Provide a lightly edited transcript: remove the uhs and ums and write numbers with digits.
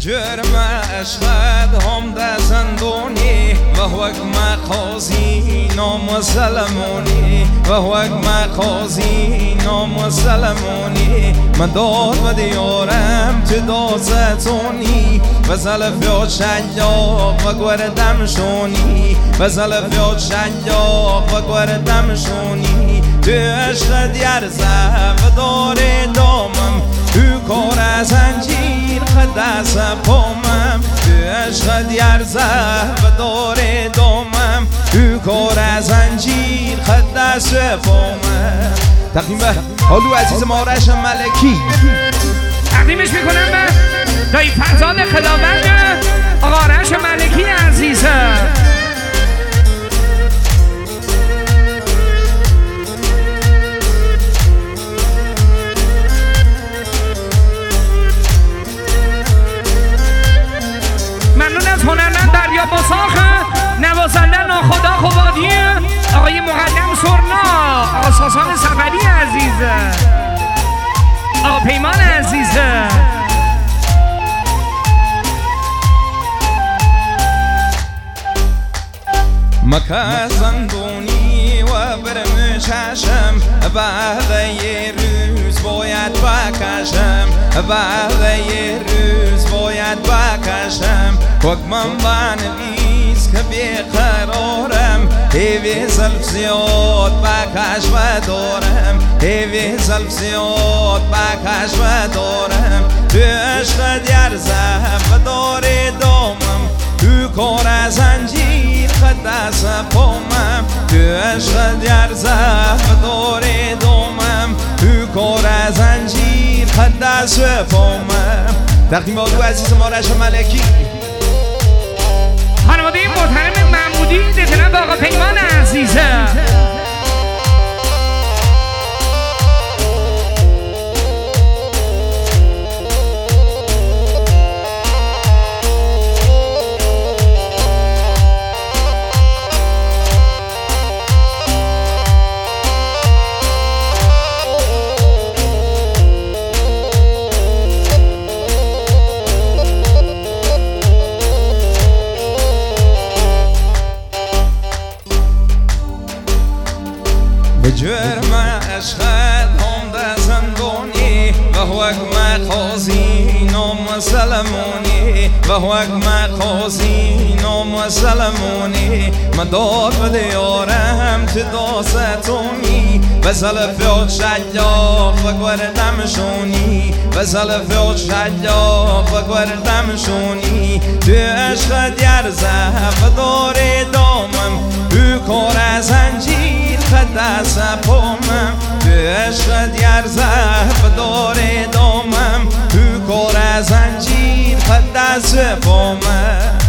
جرم عشقت هم در زندونی و حکم قاضی نامسلمونی و حکم قاضی نامسلمونی من داد و دیارم تو دازتونی و زلفیات شیاق و گوردم شونی و زلفیات شیاق و گوردم شونی تو عشقت یرزه و داره دامم تو کار از زنجیر خدس پامم تو عشقت یرزه و داره دامم تو کار از زنجیر خدس پامم. تقدیم به حالو عزیز ما رشم ملکی تقدیمش میکنم به دایی فرزاد خداوند آقا رشم ملکی عزیزه. ممنون از هنرمند دریا بساخ نوازنده ناخدا خوادی آقای مقدم سرنا آقا ساسان سفری عزیزه آقا پیمان عزیزه. مکه زندونی و برم چشم بعد یه روز باید بکشم بعد یه روز باید بکشم حکمم بنویس که بیقرارم هیوی زلف زیاد بکش و دارم هیوی زلف زیاد بکش و دارم تو عشقت یرزه و داره دامم تو کار از زنجیر خدس پامم تو عشقت یرزه و داره دامم تو کار از زنجیر خدس پامم. تقدیم آدو عزیز ما رشم ملکی خانواده محترم محمودی دهتنم به آقا پیمان عزیزه. جرم عشقت هم در زندونی و حکم قاضی نامسلمونی و حکم قاضی نامسلمونی من داد و دیارم تو داستونی و زلفیات شیاق و گوردم شونی و زلفیات شیاق و گوردم شونی تو عشقت یرزه و داره دامم تو کار از زنجیر خدس پامم تو عشقت یرزه و داره دامم تو کار از زنجیر خدس پامم.